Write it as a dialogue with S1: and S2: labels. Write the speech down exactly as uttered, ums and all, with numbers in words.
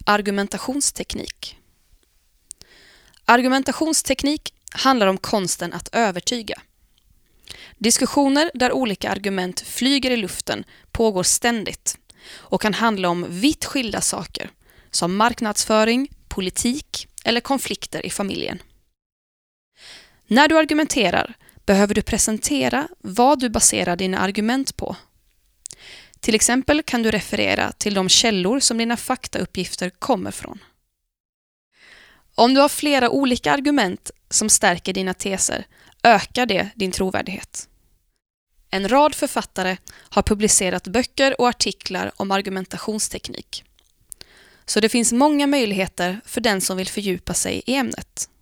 S1: Argumentationsteknik. Argumentationsteknik handlar om konsten att övertyga. Diskussioner där olika argument flyger i luften pågår ständigt och kan handla om vitt skilda saker som marknadsföring, politik eller konflikter i familjen. När du argumenterar behöver du presentera vad du baserar dina argument på. Till exempel kan du referera till de källor som dina faktauppgifter kommer från. Om du har flera olika argument som stärker dina teser ökar det din trovärdighet. En rad författare har publicerat böcker och artiklar om argumentationsteknik. Så det finns många möjligheter för den som vill fördjupa sig i ämnet.